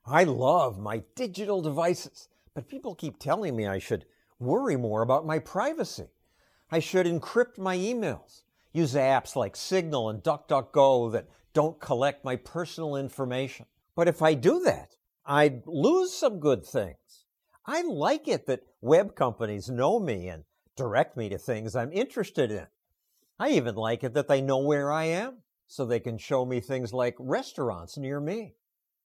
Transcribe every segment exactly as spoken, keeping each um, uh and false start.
I love my digital devices, but people keep telling me I should worry more about my privacy. I should encrypt my emails, use apps like Signal and DuckDuckGo that don't collect my personal information. But if I do that, I'd lose some good things. I like it that web companies know me and direct me to things I'm interested in. I even like it that they know where I am, so they can show me things like restaurants near me.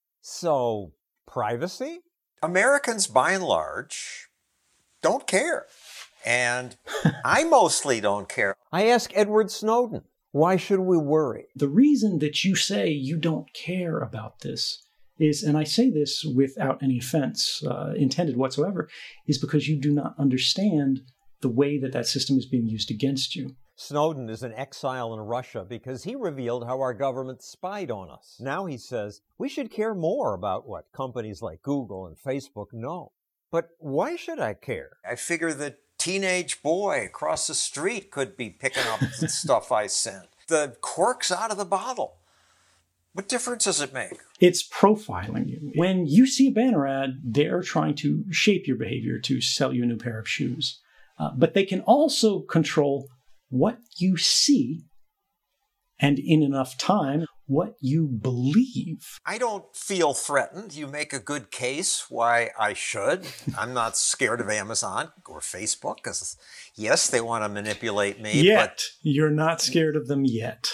So, privacy? Americans, by and large, don't care. And I mostly don't care. I ask Edward Snowden, why should we worry? The reason that you say you don't care about this is, and I say this without any offense uh, intended whatsoever, is because you do not understand the way that that system is being used against you. Snowden is in exile in Russia because he revealed how our government spied on us. Now he says we should care more about what companies like Google and Facebook know. But why should I care? I figure the teenage boy across the street could be picking up the stuff I sent. The cork's out of the bottle. What difference does it make? It's profiling you. When you see a banner ad, they're trying to shape your behavior to sell you a new pair of shoes. Uh, but they can also control what you see, and in enough time, what you believe. I don't feel threatened. You make a good case why I should. I'm not scared of Amazon or Facebook because, yes, they want to manipulate me. Yet. But You're not scared of them yet.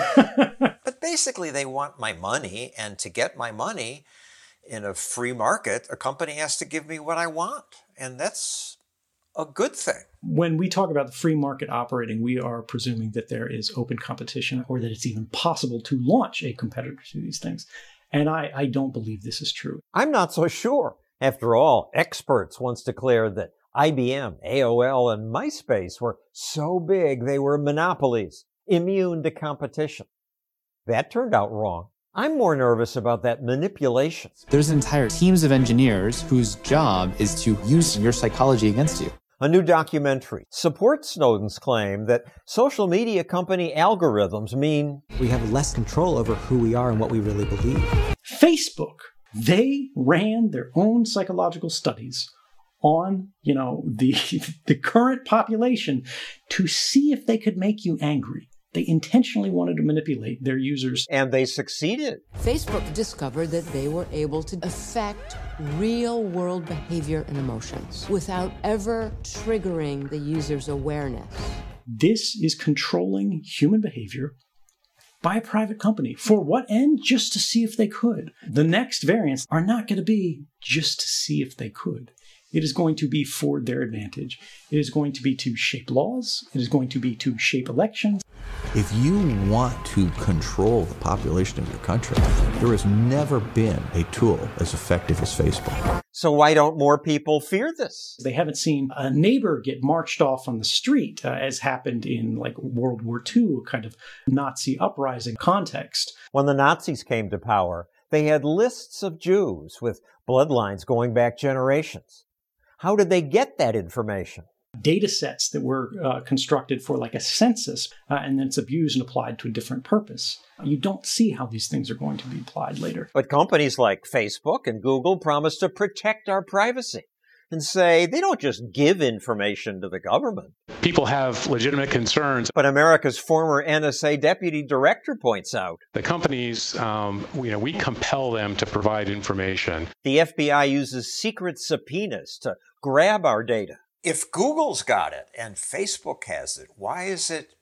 But basically, they want my money, and to get my money in a free market, a company has to give me what I want, and that's a good thing. When we talk about the free market operating, we are presuming that there is open competition or that it's even possible to launch a competitor to these things. And I, I don't believe this is true. I'm not so sure. After all, experts once declared that I B M, A O L, and MySpace were so big they were monopolies, immune to competition. That turned out wrong. I'm more nervous about that manipulation. There's entire teams of engineers whose job is to use your psychology against you. A new documentary supports Snowden's claim that social media company algorithms mean we have less control over who we are and what we really believe. Facebook, they ran their own psychological studies on, you know, the the current population to see if they could make you angry. They intentionally wanted to manipulate their users. And they succeeded. Facebook discovered that they were able to affect real-world behavior and emotions without ever triggering the user's awareness. This is controlling human behavior by a private company. For what end? Just to see if they could. The next variants are not going to be just to see if they could. It is going to be for their advantage. It is going to be to shape laws. It is going to be to shape elections. If you want to control the population of your country, there has never been a tool as effective as Facebook. So why don't more people fear this? They haven't seen a neighbor get marched off on the street, uh, as happened in like World War Two, kind of Nazi uprising context. When the Nazis came to power, they had lists of Jews with bloodlines going back generations. How did they get that information? Data sets that were uh, constructed for like a census, uh, and then it's abused and applied to a different purpose. You don't see how these things are going to be applied later. But companies like Facebook and Google promise to protect our privacy and say they don't just give information to the government. People have legitimate concerns. But America's former N S A deputy director points out The companies, um, you know, we compel them to provide information. the F B I uses secret subpoenas to grab our data. If Google's got it and Facebook has it, why is it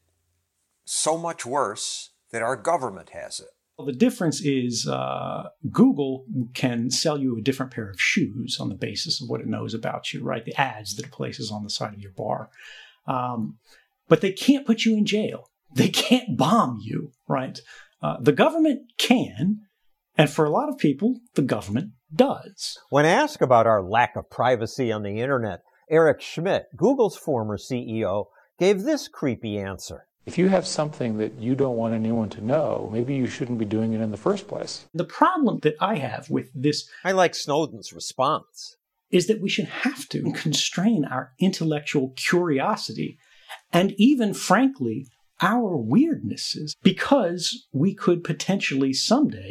so much worse that our government has it? Well, the difference is uh, Google can sell you a different pair of shoes on the basis of what it knows about you, right? The ads that it places on the side of your bar. Um, but they can't put you in jail. They can't bomb you, right? Uh, the government can, and for a lot of people, the government does. When asked about our lack of privacy on the internet, Eric Schmidt, Google's former C E O, gave this creepy answer. If you have something that you don't want anyone to know, maybe you shouldn't be doing it in the first place. The problem that I have with this, I like Snowden's response, is that we should have to constrain our intellectual curiosity and even, frankly, our weirdnesses, because we could potentially someday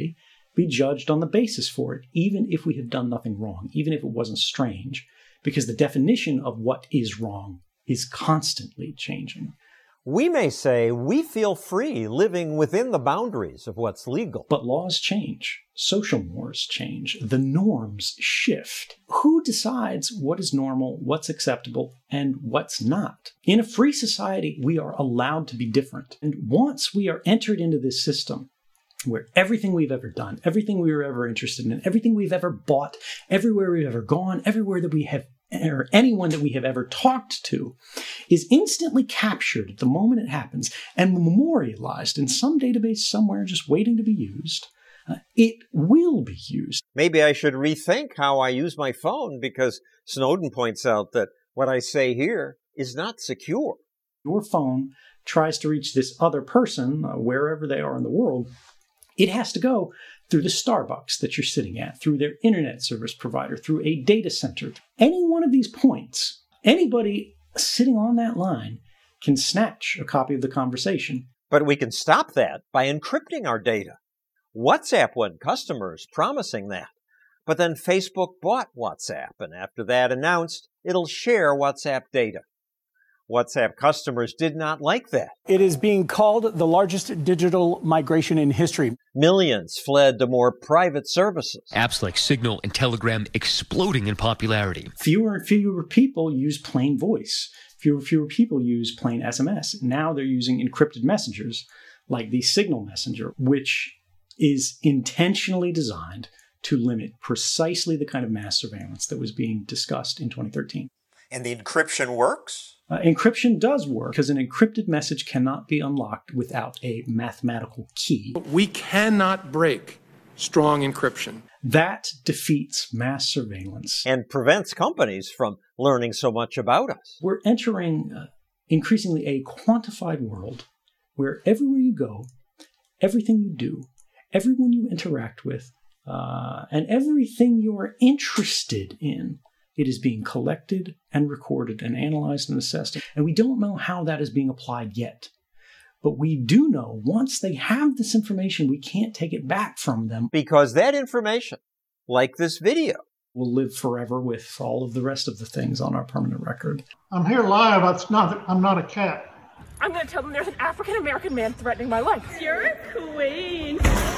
be judged on the basis for it, even if we have done nothing wrong, even if it wasn't strange, because the definition of what is wrong is constantly changing. We may say we feel free living within the boundaries of what's legal. But laws change. Social mores change. The norms shift. Who decides what is normal, what's acceptable, and what's not? In a free society, we are allowed to be different. And once we are entered into this system, where everything we've ever done, everything we were ever interested in, everything we've ever bought, everywhere we've ever gone, everywhere that we have or anyone that we have ever talked to is instantly captured at the moment it happens and memorialized in some database somewhere just waiting to be used, uh, it will be used. Maybe I should rethink how I use my phone because Snowden points out that what I say here is not secure. Your phone tries to reach this other person, uh, wherever they are in the world. It has to go through the Starbucks that you're sitting at, through their internet service provider, through a data center. Any one of these points, anybody sitting on that line can snatch a copy of the conversation. But we can stop that by encrypting our data. WhatsApp went customers promising that. But then Facebook bought WhatsApp, and after that announced it'll share WhatsApp data. WhatsApp customers did not like that. It is being called the largest digital migration in history. Millions fled to more private services. Apps like Signal and Telegram exploding in popularity. Fewer and fewer people use plain voice. Fewer and fewer people use plain S M S. Now they're using encrypted messengers like the Signal Messenger, which is intentionally designed to limit precisely the kind of mass surveillance that was being discussed in twenty thirteen. And the encryption works? Uh, encryption does work because an encrypted message cannot be unlocked without a mathematical key. We cannot break strong encryption. That defeats mass surveillance. And prevents companies from learning so much about us. We're entering uh, increasingly a quantified world where everywhere you go, everything you do, everyone you interact with, uh, and everything you are interested in, it is being collected and recorded and analyzed and assessed. And we don't know how that is being applied yet. But we do know once they have this information, we can't take it back from them. Because that information, like this video, will live forever with all of the rest of the things on our permanent record. I'm here live. It's not, I'm not a cat. I'm going to tell them there's an African-American man threatening my life. You're a queen.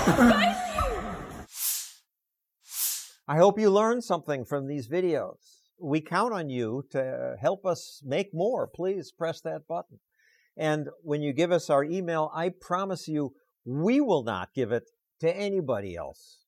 I hope you learned something from these videos. We count on you to help us make more. Please press that button. And when you give us our email, I promise you we will not give it to anybody else.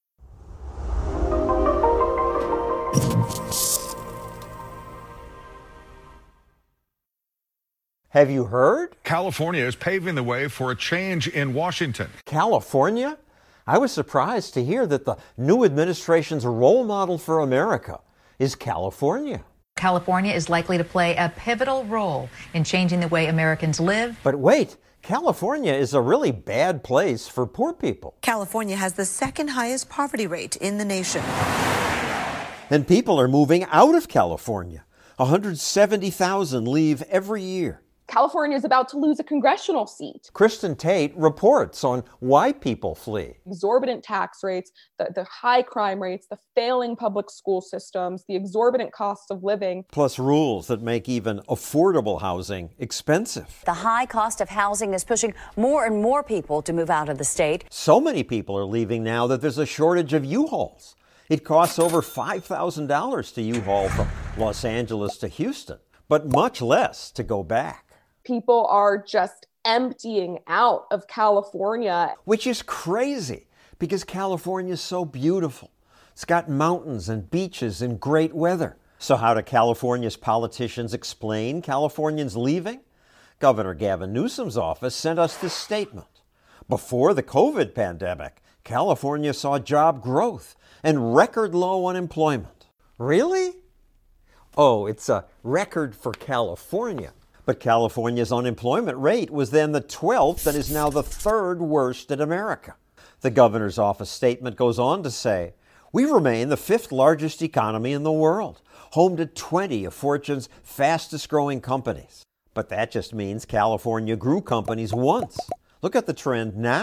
Have you heard? California is paving the way for a change in Washington. California? I was surprised to hear that the new administration's role model for America is California. California is likely to play a pivotal role in changing the way Americans live. But wait, California is a really bad place for poor people. California has the second highest poverty rate in the nation. And people are moving out of California. one hundred seventy thousand leave every year. California is about to lose a congressional seat. Kristen Tate reports on why people flee. Exorbitant tax rates, the, the high crime rates, the failing public school systems, the exorbitant costs of living. Plus rules that make even affordable housing expensive. The high cost of housing is pushing more and more people to move out of the state. So many people are leaving now that there's a shortage of U-Hauls. It costs over five thousand dollars to U-Haul from Los Angeles to Houston, but much less to go back. People are just emptying out of California. Which is crazy because California is so beautiful. It's got mountains and beaches and great weather. So how do California's politicians explain Californians leaving? Governor Gavin Newsom's office sent us this statement. Before the COVID pandemic, California saw job growth and record low unemployment. Really? Oh, it's a record for California. But California's unemployment rate was then the twelfth and is now the third worst in America. The governor's office statement goes on to say, we remain the fifth largest economy in the world, home to twenty of Fortune's fastest growing companies. But that just means California grew companies once. Look at the trend now.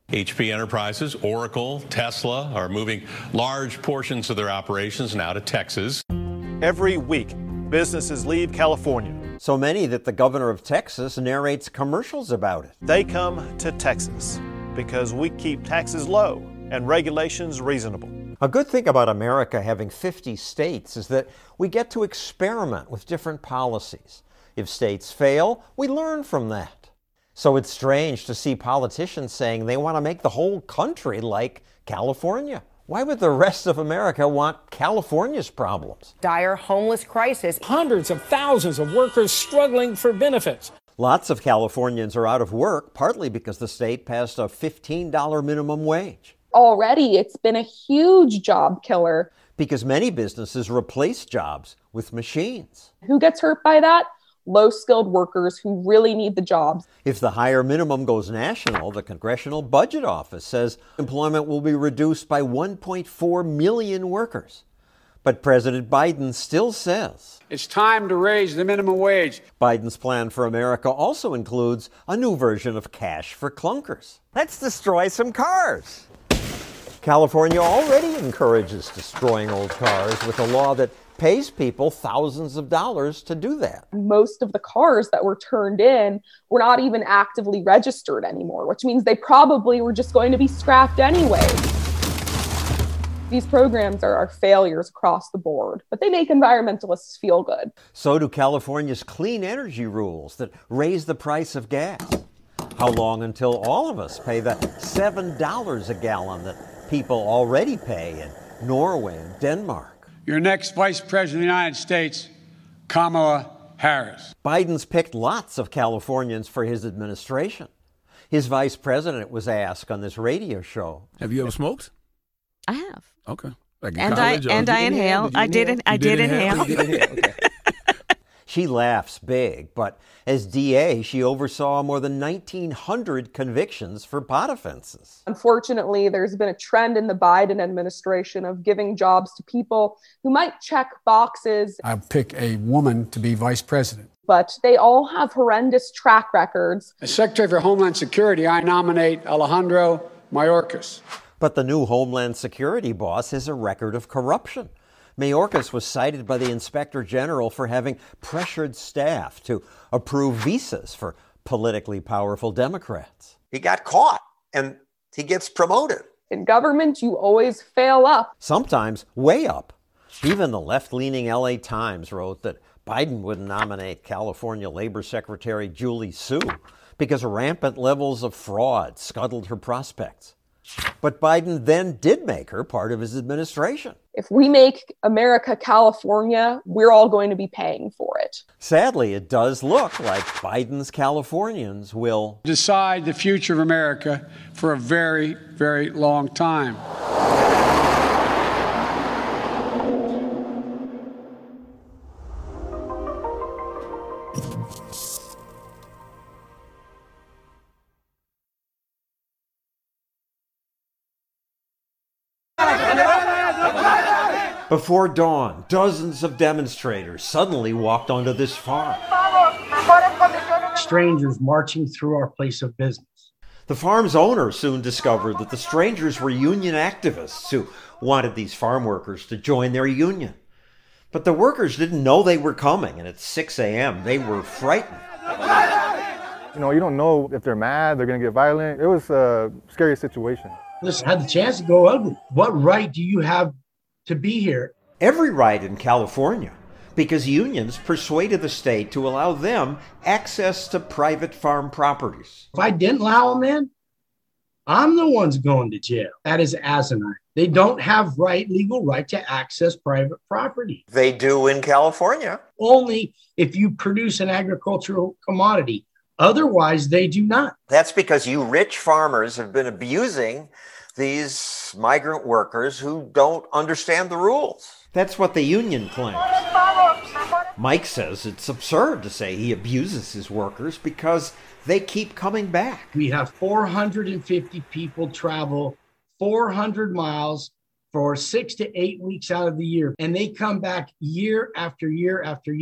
H P Enterprises, Oracle, Tesla are moving large portions of their operations now to Texas. Every week, businesses leave California. So many that the governor of Texas narrates commercials about it. They come to Texas because we keep taxes low and regulations reasonable. A good thing about America having fifty states is that we get to experiment with different policies. If states fail, we learn from that. So it's strange to see politicians saying they want to make the whole country like California. Why would the rest of America want California's problems? Dire homeless crisis. Hundreds of thousands of workers struggling for benefits. Lots of Californians are out of work, partly because the state passed a fifteen dollars minimum wage. Already, it's been a huge job killer. Because many businesses replace jobs with machines. Who gets hurt by that? Low-skilled workers who really need the jobs. If the higher minimum goes national, the Congressional Budget Office says employment will be reduced by one point four million workers. But President Biden still says it's time to raise the minimum wage. Biden's plan for America also includes a new version of cash for clunkers. Let's destroy some cars. California already encourages destroying old cars with a law that pays people thousands of dollars to do that. Most of the cars that were turned in were not even actively registered anymore, which means they probably were just going to be scrapped anyway. These programs are, are failures across the board, but they make environmentalists feel good. So do California's clean energy rules that raise the price of gas. How long until all of us pay the seven dollars a gallon that people already pay in Norway and Denmark? Your next Vice President of the United States, Kamala Harris. Biden's picked lots of Californians for his administration. His vice president was asked on this radio show. Have you ever smoked? I have. Okay. Like and I and I inhale. I did. I did inhale. Okay. She laughs big, but as D A, she oversaw more than nineteen hundred convictions for pot offenses. Unfortunately, there's been a trend in the Biden administration of giving jobs to people who might check boxes. I pick a woman to be vice president. But they all have horrendous track records. As Secretary for Homeland Security, I nominate Alejandro Mayorkas. But the new Homeland Security boss has a record of corruption. Mayorkas was cited by the Inspector General for having pressured staff to approve visas for politically powerful Democrats. He got caught, and he gets promoted. In government, you always fail up. Sometimes way up. Even the left-leaning L A Times wrote that Biden wouldn't nominate California Labor Secretary Julie Su because rampant levels of fraud scuttled her prospects. But Biden then did make her part of his administration. If we make America California, we're all going to be paying for it. Sadly, it does look like Biden's Californians will decide the future of America for a very, very long time. Before dawn, dozens of demonstrators suddenly walked onto this farm. Strangers marching through our place of business. The farm's owner soon discovered that the strangers were union activists who wanted these farm workers to join their union. But the workers didn't know they were coming, and at six a.m. they were frightened. You know, you don't know if they're mad, they're going to get violent. It was a scary situation. Listen, had the chance to go ugly. What right do you have to be here? Every right in California, because unions persuaded the state to allow them access to private farm properties. If I didn't allow them in, I'm the one's going to jail. That is asinine. They don't have right, legal right to access private property. They do in California. Only if you produce an agricultural commodity. Otherwise, they do not. That's because you rich farmers have been abusing these migrant workers who don't understand the rules. That's what the union claims. Mike says it's absurd to say he abuses his workers because they keep coming back. We have four hundred fifty people travel four hundred miles for six to eight weeks out of the year, and they come back year after year after year.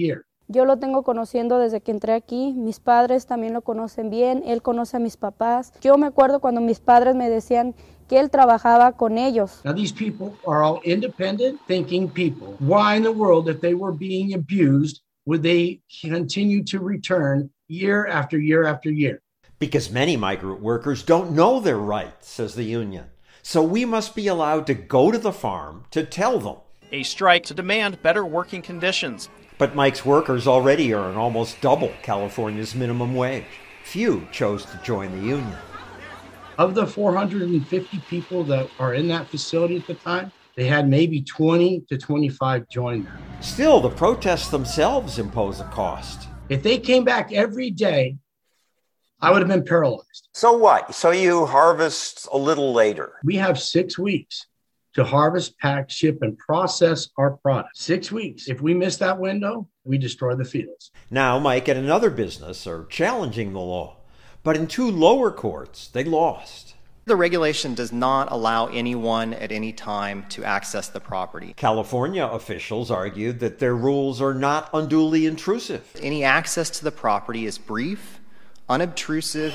Yo lo tengo conociendo desde que entré aquí. Mis padres también lo conocen bien. Él conoce a mis papás. Yo me acuerdo cuando mis padres me decían que él trabajaba con ellos. Now, these people are all independent thinking people. Why in the world, if they were being abused, would they continue to return year after year after year? Because many migrant workers don't know their rights, says the union. So we must be allowed to go to the farm to tell them. A strike to demand better working conditions. But Mike's workers already earn almost double California's minimum wage. Few chose to join the union. Of the four hundred fifty people that are in that facility at the time, they had maybe twenty to twenty-five join them. Still, the protests themselves impose a cost. If they came back every day, I would have been paralyzed. So what? So you harvest a little later. We have six weeks to harvest, pack, ship, and process our product. Six weeks. If we miss that window, we destroy the fields. Now, Mike and another business are challenging the law, but in two lower courts, they lost. The regulation does not allow anyone at any time to access the property. California officials argued that their rules are not unduly intrusive. Any access to the property is brief, unobtrusive.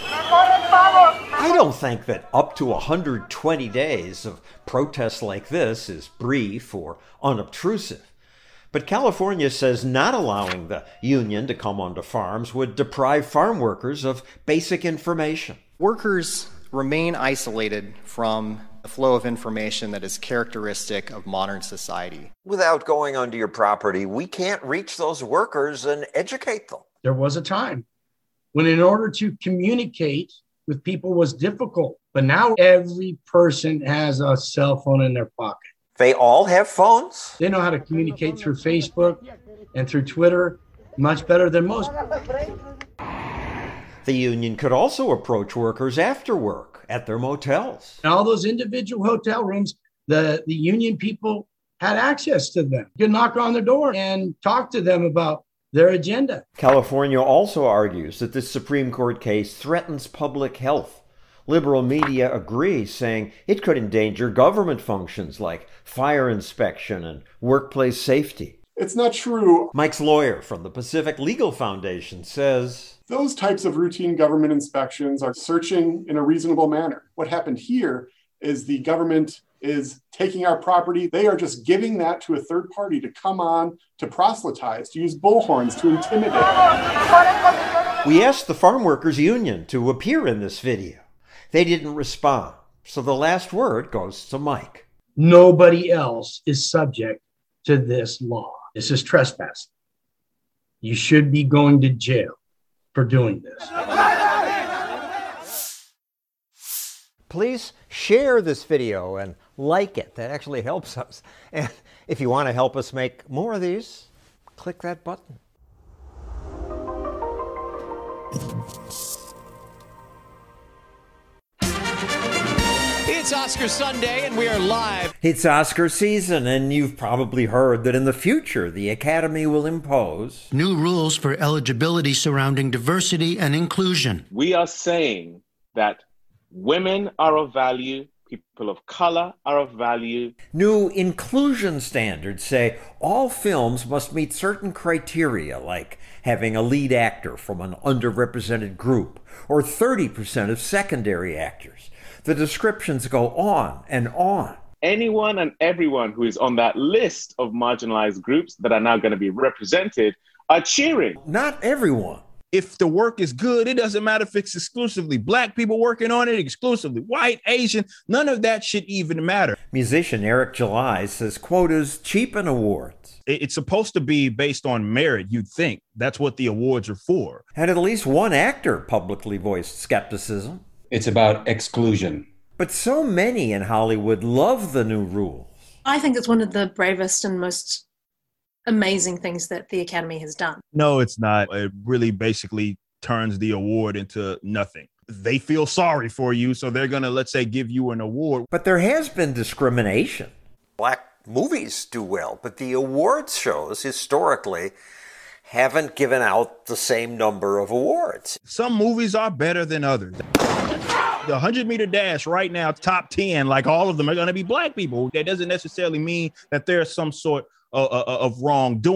I don't think that up to one hundred twenty days of protests like this is brief or unobtrusive. But California says not allowing the union to come onto farms would deprive farm workers of basic information. Workers remain isolated from the flow of information that is characteristic of modern society. Without going onto your property, we can't reach those workers and educate them. There was a time when in order to communicate with people was difficult, but now every person has a cell phone in their pocket. They all have phones. They know how to communicate through Facebook and through Twitter much better than most. The union could also approach workers after work at their motels. In all those individual hotel rooms, the, the union people had access to them. You could knock on their door and talk to them about their agenda. California also argues that this Supreme Court case threatens public health. Liberal media agree, saying it could endanger government functions like fire inspection and workplace safety. It's not true. Mike's lawyer from the Pacific Legal Foundation says, those types of routine government inspections are searching in a reasonable manner. What happened here is the government is taking our property. They are just giving that to a third party to come on, to proselytize, to use bullhorns, to intimidate. We asked the Farm Workers Union to appear in this video. They didn't respond. So the last word goes to Mike. Nobody else is subject to this law. This is trespassing. You should be going to jail for doing this. Please share this video and like it. That actually helps us. And if you want to help us make more of these, click that button. It's Oscar Sunday and we are live. It's Oscar season, and you've probably heard that in the future the Academy will impose new rules for eligibility surrounding diversity and inclusion. We are saying that women are of value, people of color are of value. New inclusion standards say all films must meet certain criteria, like having a lead actor from an underrepresented group or thirty percent of secondary actors. The descriptions go on and on. Anyone and everyone who is on that list of marginalized groups that are now going to be represented are cheering. Not everyone. If the work is good, it doesn't matter if it's exclusively black people working on it, exclusively white, Asian, none of that should even matter. Musician Eric July says quotas cheapen awards. It's supposed to be based on merit, you'd think. That's what the awards are for. And at least one actor publicly voiced skepticism. It's about exclusion. But so many in Hollywood love the new rules. I think it's one of the bravest and most amazing things that the Academy has done. No, it's not. It really basically turns the award into nothing. They feel sorry for you, so they're going to, let's say, give you an award. But there has been discrimination. Black movies do well, but the awards shows historically haven't given out the same number of awards. Some movies are better than others. The one hundred meter dash right now, top ten, like all of them are going to be black people. That doesn't necessarily mean that there's some sort of, of wrongdoing.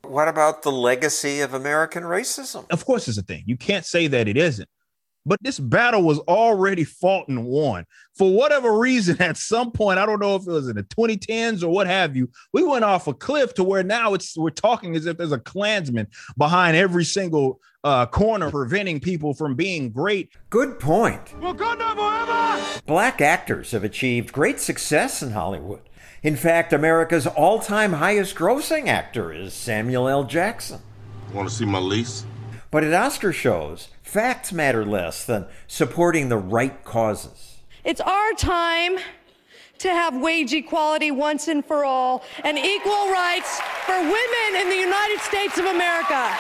What about the legacy of American racism? Of course it's a thing. You can't say that it isn't. But this battle was already fought and won. For whatever reason, at some point, I don't know if it was in the twenty tens or what have you, we went off a cliff to where now it's we're talking as if there's a Klansman behind every single uh, corner preventing people from being great. Good point. Black actors have achieved great success in Hollywood. In fact, America's all-time highest grossing actor is Samuel L. Jackson. Want to see my lease? But at Oscar shows, facts matter less than supporting the right causes. It's our time to have wage equality once and for all and equal rights for women in the United States of America.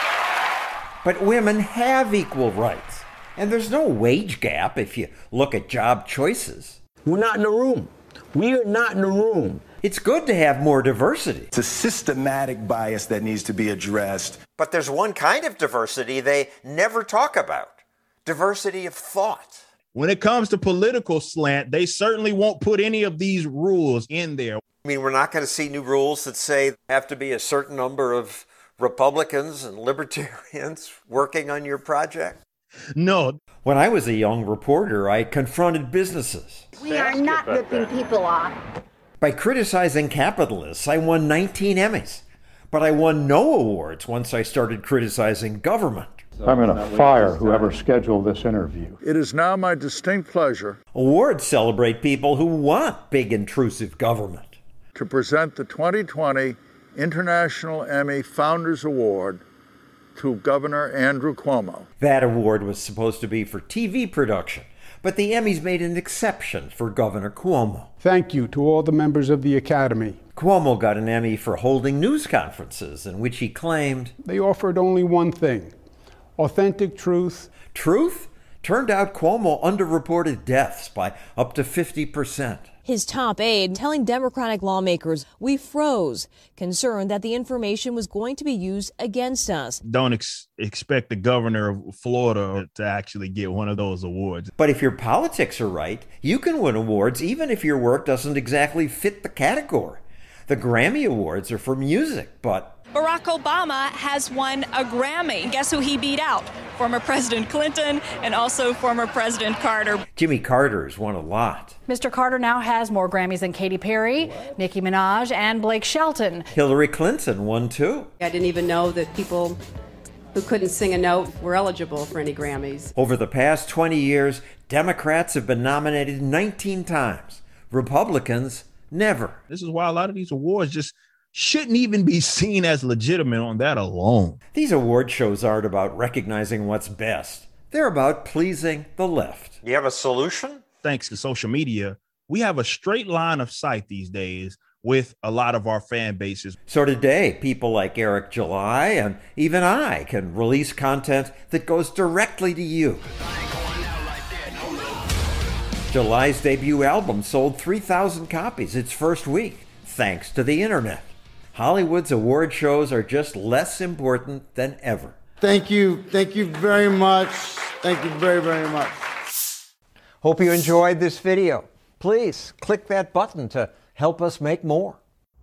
But women have equal rights, and there's no wage gap if you look at job choices. We're not in the room. We are not in the room. It's good to have more diversity. It's a systematic bias that needs to be addressed. But there's one kind of diversity they never talk about. Diversity of thought. When it comes to political slant, they certainly won't put any of these rules in there. I mean, we're not going to see new rules that say there have to be a certain number of Republicans and libertarians working on your project? No. When I was a young reporter, I confronted businesses. We are not ripping people off. By criticizing capitalists, I won nineteen Emmys. But I won no awards once I started criticizing government. I'm going to fire whoever scheduled this interview. It is now my distinct pleasure Awards celebrate people who want big, intrusive government. to present the twenty twenty International Emmy Founders Award to Governor Andrew Cuomo. That award was supposed to be for T V production, but the Emmys made an exception for Governor Cuomo. Thank you to all the members of the Academy. Cuomo got an Emmy for holding news conferences in which he claimed They offered only one thing: authentic truth. Truth? Turned out Cuomo underreported deaths by up to fifty percent. His top aide telling Democratic lawmakers, "We froze," concerned that the information was going to be used against us. Don't ex- expect the governor of Florida to actually get one of those awards. But if your politics are right, you can win awards even if your work doesn't exactly fit the category. The Grammy Awards are for music, but Barack Obama has won a Grammy. Guess who he beat out? Former President Clinton and also former President Carter. Jimmy Carter's won a lot. Mister Carter now has more Grammys than Katy Perry, Nicki Minaj, and Blake Shelton. Hillary Clinton won too. I didn't even know that people who couldn't sing a note were eligible for any Grammys. Over the past twenty years, Democrats have been nominated nineteen times. Republicans, never. This is why a lot of these awards just shouldn't even be seen as legitimate on that alone. These award shows aren't about recognizing what's best. They're about pleasing the left. You have a solution? Thanks to social media, we have a straight line of sight these days with a lot of our fan bases. So today, people like Eric July and even I can release content that goes directly to you. July's debut album sold three thousand copies its first week, thanks to the internet. Hollywood's award shows are just less important than ever. Thank you. Thank you very much. Thank you very, very much. Hope you enjoyed this video. Please click that button to help us make more.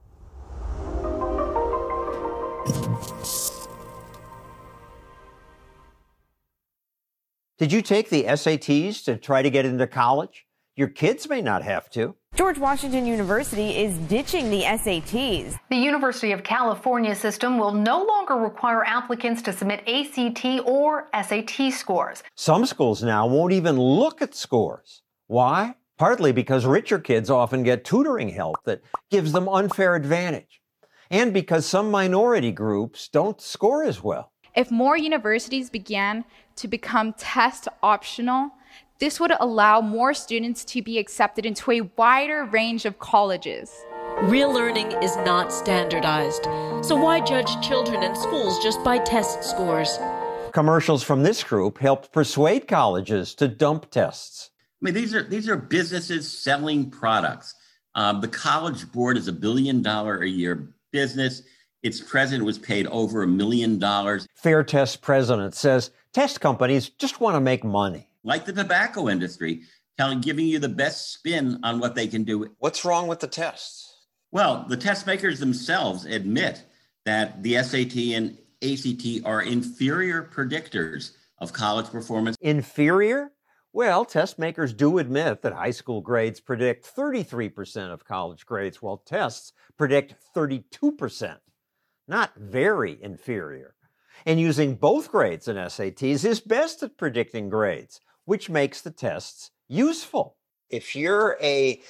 Did you take the S A Ts to try to get into college? Your kids may not have to. George Washington University is ditching the S A Ts. The University of California system will no longer require applicants to submit A C T or S A T scores. Some schools now won't even look at scores. Why? Partly because richer kids often get tutoring help that gives them unfair advantage, and because some minority groups don't score as well. If more universities began to become test optional, this would allow more students to be accepted into a wider range of colleges. Real learning is not standardized, so why judge children in schools just by test scores? Commercials from this group helped persuade colleges to dump tests. I mean, these are these are businesses selling products. Um, the College Board is a billion dollar a year business. Its president was paid over a million dollars. Fair Test president says test companies just want to make money. Like the tobacco industry, telling, giving you the best spin on what they can do. What's wrong with the tests? Well, the test makers themselves admit that the S A T and A C T are inferior predictors of college performance. Inferior? Well, test makers do admit that high school grades predict thirty-three percent of college grades, while tests predict thirty-two percent. Not very inferior. And using both grades and S A Ts is best at predicting grades, which makes the tests useful. If you're a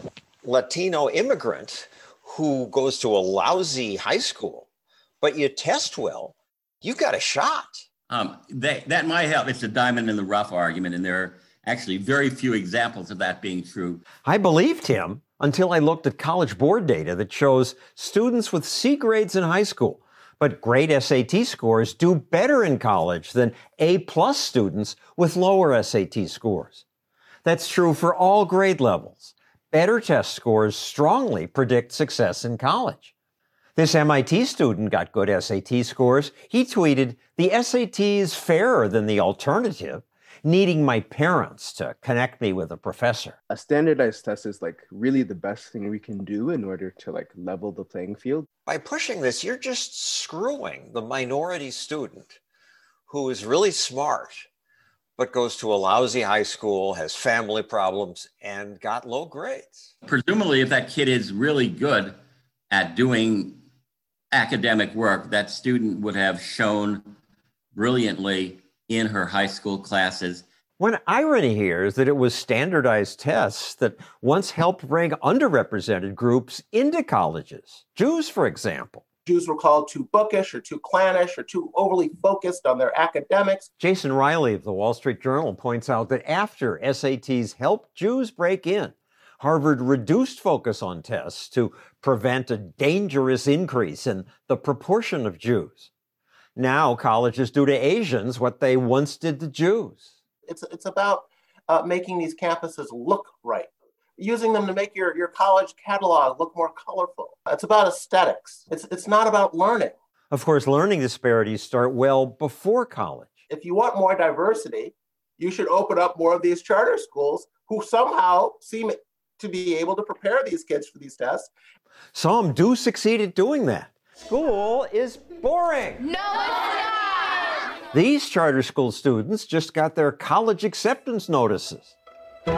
Latino immigrant who goes to a lousy high school, but you test well, you've got a shot. Um, that, that might help. It's a diamond in the rough argument, and there are actually very few examples of that being true. I believed him until I looked at College Board data that shows students with C grades in high school, but great S A T scores do better in college than A-plus students with lower S A T scores. That's true for all grade levels. Better test scores strongly predict success in college. This M I T student got good S A T scores. He tweeted, "The S A T is fairer than the alternative, needing my parents to connect me with a professor." A standardized test is like really the best thing we can do in order to like level the playing field. By pushing this, you're just screwing the minority student who is really smart, but goes to a lousy high school, has family problems, and got low grades. Presumably, if that kid is really good at doing academic work, that student would have shown brilliantly in her high school classes. One irony here is that it was standardized tests that once helped bring underrepresented groups into colleges. Jews, for example. Jews were called too bookish or too clannish or too overly focused on their academics. Jason Riley of the Wall Street Journal points out that after S A Ts helped Jews break in, Harvard reduced focus on tests to prevent a dangerous increase in the proportion of Jews. Now colleges do to Asians what they once did to Jews. It's, it's about uh, making these campuses look right, using them to make your, your college catalog look more colorful. It's about aesthetics. It's, it's not about learning. Of course, learning disparities start well before college. If you want more diversity, you should open up more of these charter schools who somehow seem to be able to prepare these kids for these tests. Some do succeed at doing that. School is boring. No, it's not. These charter school students just got their college acceptance notices. But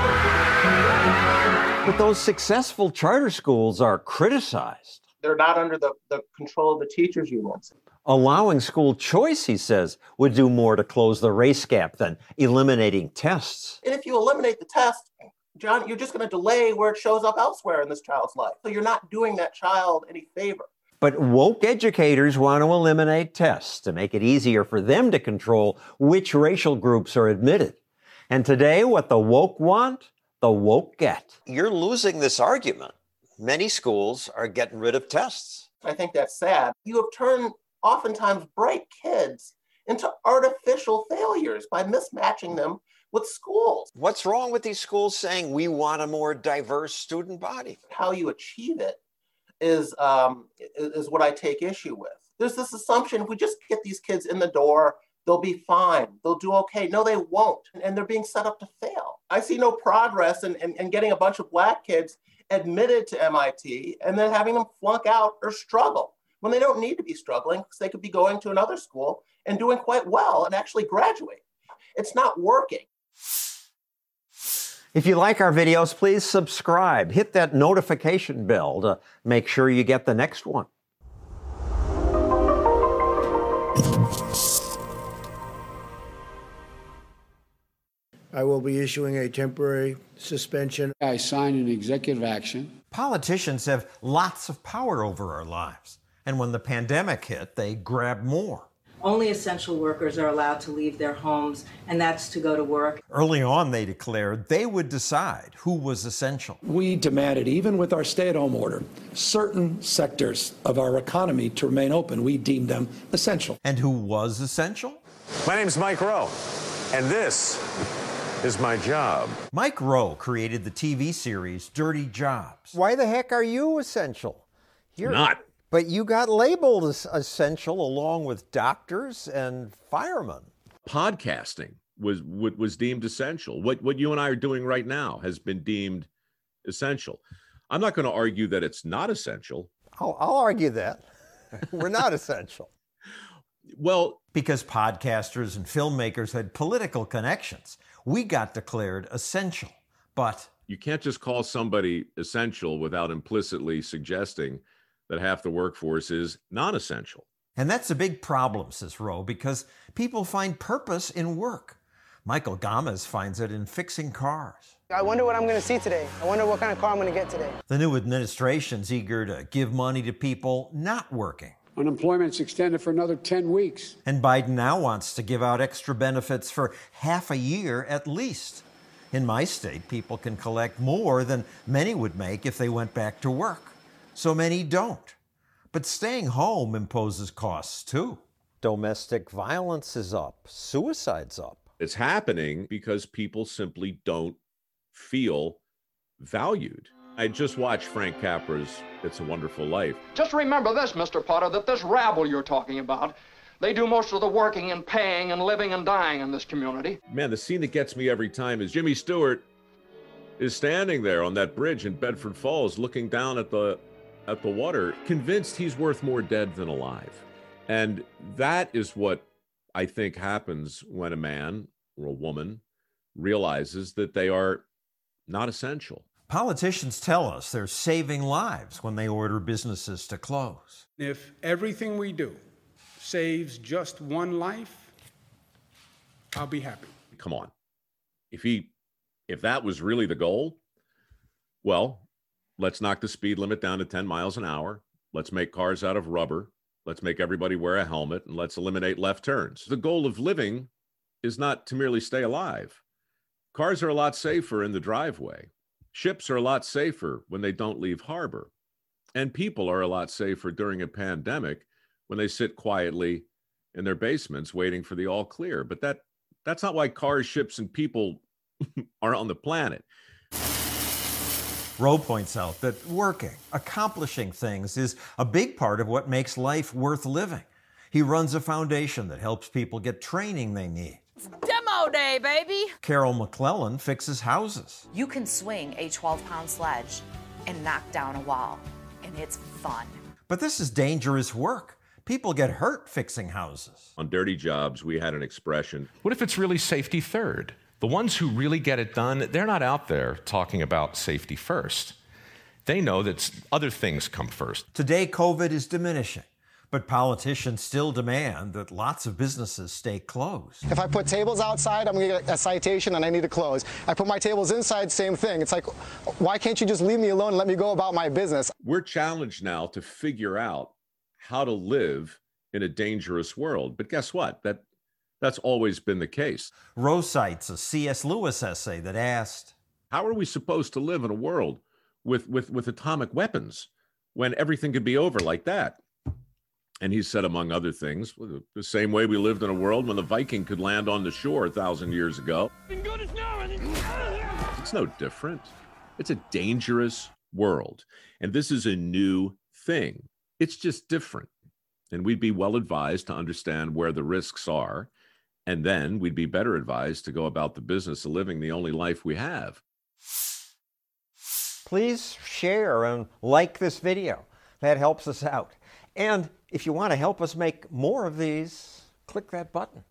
those successful charter schools are criticized. They're not under the, the control of the teachers' unions. Allowing school choice, he says, would do more to close the race gap than eliminating tests. And if you eliminate the test, John, you're just going to delay where it shows up elsewhere in this child's life. So you're not doing that child any favor. But woke educators want to eliminate tests to make it easier for them to control which racial groups are admitted. And today, what the woke want, the woke get. You're losing this argument. Many schools are getting rid of tests. I think that's sad. You have turned oftentimes bright kids into artificial failures by mismatching them with schools. What's wrong with these schools saying we want a more diverse student body? How you achieve it is, um, is what I take issue with. There's this assumption if we just get these kids in the door, they'll be fine, they'll do okay. No, they won't, and they're being set up to fail. I see no progress in, in, in getting a bunch of Black kids admitted to M I T and then having them flunk out or struggle when they don't need to be struggling because they could be going to another school and doing quite well and actually graduate. It's not working. If you like our videos, please subscribe. Hit that notification bell to make sure you get the next one. I will be issuing a temporary suspension. I signed an executive action. Politicians have lots of power over our lives. And when the pandemic hit, they grabbed more. Only essential workers are allowed to leave their homes, and that's to go to work. Early on, they declared they would decide who was essential. We demanded, even with our stay-at-home order, certain sectors of our economy to remain open. We deemed them essential. And who was essential? My name's Mike Rowe, and this is my job. Mike Rowe created the T V series Dirty Jobs. Why the heck are you essential? You're not. But you got labeled as essential along with doctors and firemen. Podcasting was was deemed essential. What what you and I are doing right now has been deemed essential. I'm not going to argue that it's not essential. I'll, I'll argue that. We're not essential. Well, because podcasters and filmmakers had political connections, we got declared essential. But you can't just call somebody essential without implicitly suggesting that half the workforce is non-essential. And that's a big problem, says Rowe, because people find purpose in work. Michael Gomez finds it in fixing cars. I wonder what I'm going to see today. I wonder what kind of car I'm going to get today. The new administration's eager to give money to people not working. Unemployment's extended for another ten weeks. And Biden now wants to give out extra benefits for half a year at least. In my state, people can collect more than many would make if they went back to work. So many don't. But staying home imposes costs too. Domestic violence is up. Suicide's up. It's happening because people simply don't feel valued. I just watched Frank Capra's It's a Wonderful Life. Just remember this, Mister Potter, that this rabble you're talking about, they do most of the working and paying and living and dying in this community. Man, the scene that gets me every time is Jimmy Stewart is standing there on that bridge in Bedford Falls looking down at the at the water, convinced he's worth more dead than alive. And that is what I think happens when a man or a woman realizes that they are not essential. Politicians tell us they're saving lives when they order businesses to close. If everything we do saves just one life, I'll be happy. Come on. If he, if that was really the goal, well, let's knock the speed limit down to ten miles an hour. Let's make cars out of rubber. Let's make everybody wear a helmet, and let's eliminate left turns. The goal of living is not to merely stay alive. Cars are a lot safer in the driveway. Ships are a lot safer when they don't leave harbor. And people are a lot safer during a pandemic when they sit quietly in their basements waiting for the all clear. But that that's not why cars, ships, and people are on the planet. Rowe points out that working, accomplishing things is a big part of what makes life worth living. He runs a foundation that helps people get training they need. It's demo day, baby. Carol McClellan fixes houses. You can swing a twelve pound sledge and knock down a wall, and it's fun. But this is dangerous work. People get hurt fixing houses. On Dirty Jobs, we had an expression. What if it's really safety third? The ones who really get it done, they're not out there talking about safety first. They know that other things come first. Today, COVID is diminishing, but politicians still demand that lots of businesses stay closed. If I put tables outside, I'm going to get a citation and I need to close. I put my tables inside, same thing. It's like, why can't you just leave me alone and let me go about my business? We're challenged now to figure out how to live in a dangerous world. But guess what? That That's always been the case. Rowe cites a C S Lewis essay that asked, how are we supposed to live in a world with, with, with atomic weapons when everything could be over like that? And he said, among other things, the same way we lived in a world when the Viking could land on the shore a thousand years ago. It's no different. It's a dangerous world. And this is a new thing. It's just different. And we'd be well advised to understand where the risks are. And then we'd be better advised to go about the business of living the only life we have. Please share and like this video. That helps us out. And if you want to help us make more of these, click that button.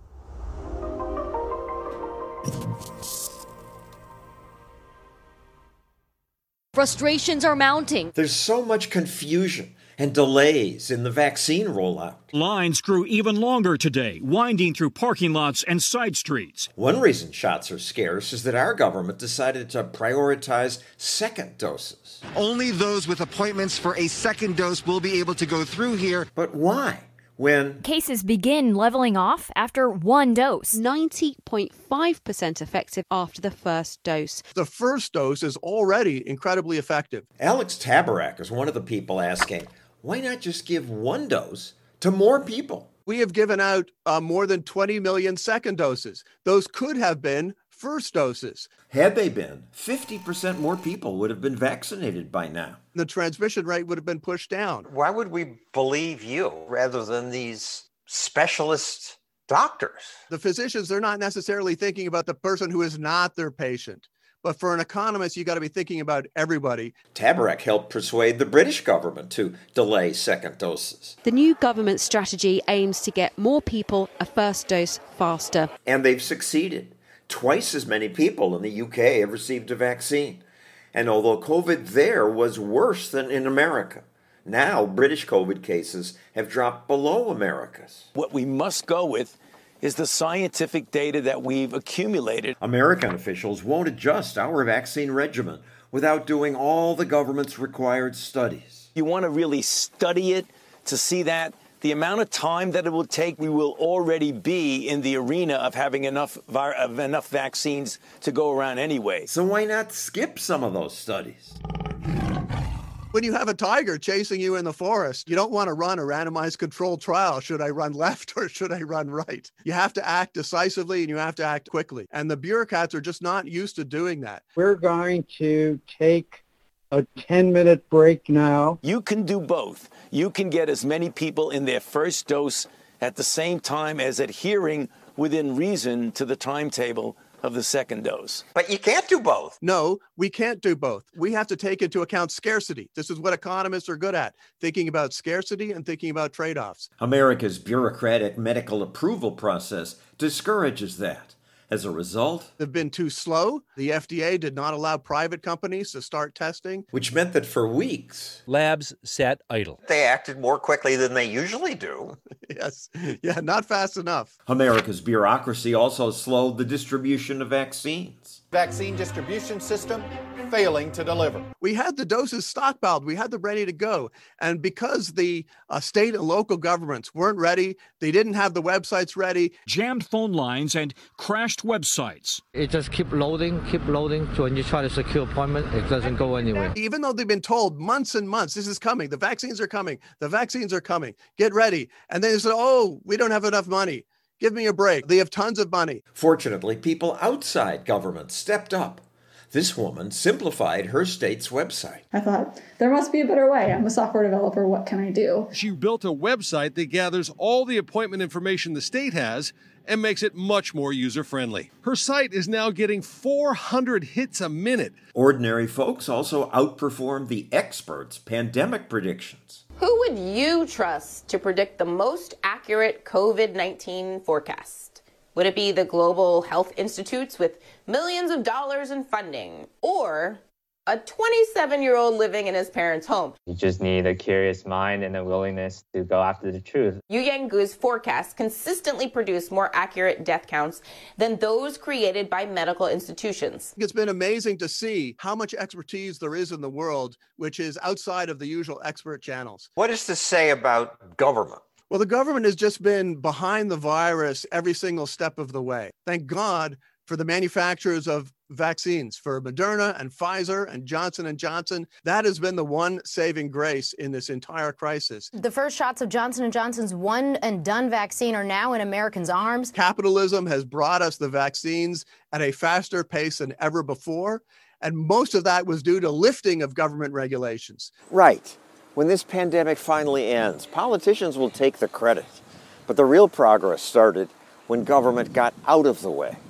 Frustrations are mounting. There's so much confusion and delays in the vaccine rollout. Lines grew even longer today, winding through parking lots and side streets. One reason shots are scarce is that our government decided to prioritize second doses. Only those with appointments for a second dose will be able to go through here. But why? When cases begin leveling off after one dose. ninety point five percent effective after the first dose. The first dose is already incredibly effective. Alex Tabarak is one of the people asking, why not just give one dose to more people? We have given out uh, more than twenty million second doses. Those could have been first doses. Had they been, fifty percent more people would have been vaccinated by now. The transmission rate would have been pushed down. Why would we believe you rather than these specialist doctors? The physicians, they're not necessarily thinking about the person who is not their patient, But for an economist, you got to be thinking about everybody. Tabarrok helped persuade the British government to delay second doses. The new government strategy aims to get more people a first dose faster. And they've succeeded. Twice as many people in the U K have received a vaccine. And although COVID there was worse than in America, now British COVID cases have dropped below America's. What we must go with is the scientific data that we've accumulated. American officials won't adjust our vaccine regimen without doing all the government's required studies. You want to really study it to see that the amount of time that it will take, we will already be in the arena of having enough of enough vaccines to go around anyway. So why not skip some of those studies? When you have a tiger chasing you in the forest, you don't want to run a randomized controlled trial. Should I run left or should I run right? You have to act decisively and you have to act quickly. And the bureaucrats are just not used to doing that. We're going to take a ten minute break now. You can do both. You can get as many people in their first dose at the same time as adhering within reason to the timetable of the second dose. But you can't do both. No, we can't do both. We have to take into account scarcity. This is what economists are good at, thinking about scarcity and thinking about trade-offs. America's bureaucratic medical approval process discourages that. As a result, they've been too slow. The F D A did not allow private companies to start testing, which meant that for weeks, labs sat idle. They acted more quickly than they usually do. Yes. Yeah, not fast enough. America's bureaucracy also slowed the distribution of vaccines. Vaccine distribution system failing to deliver. We had the doses stockpiled. We had them ready to go. And because the uh, state and local governments weren't ready, they didn't have the websites ready. Jammed phone lines and crashed websites. It just keep loading, keep loading. So when you try to secure appointment, it doesn't go anywhere. Even though they've been told months and months, this is coming. The vaccines are coming. The vaccines are coming. Get ready. And then they said, oh, we don't have enough money. Give me a break. They have tons of money. Fortunately, people outside government stepped up. This woman simplified her state's website. I thought, there must be a better way. I'm a software developer. What can I do? She built a website that gathers all the appointment information the state has and makes it much more user-friendly. Her site is now getting four hundred hits a minute. Ordinary folks also outperformed the experts' pandemic predictions. Who would you trust to predict the most accurate COVID nineteen forecast? Would it be the global health institutes with millions of dollars in funding, or a twenty-seven-year-old living in his parents' home? You just need a curious mind and a willingness to go after the truth. Yu Yang Gu's forecasts consistently produce more accurate death counts than those created by medical institutions. It's been amazing to see how much expertise there is in the world, which is outside of the usual expert channels. What does this say about government? Well, the government has just been behind the virus every single step of the way. Thank God for the manufacturers of vaccines, for Moderna and Pfizer and Johnson and Johnson. That has been the one saving grace in this entire crisis. The first shots of Johnson and Johnson's one and done vaccine are now in Americans' arms. Capitalism has brought us the vaccines at a faster pace than ever before. And most of that was due to lifting of government regulations. Right. When this pandemic finally ends, politicians will take the credit. But the real progress started when government got out of the way.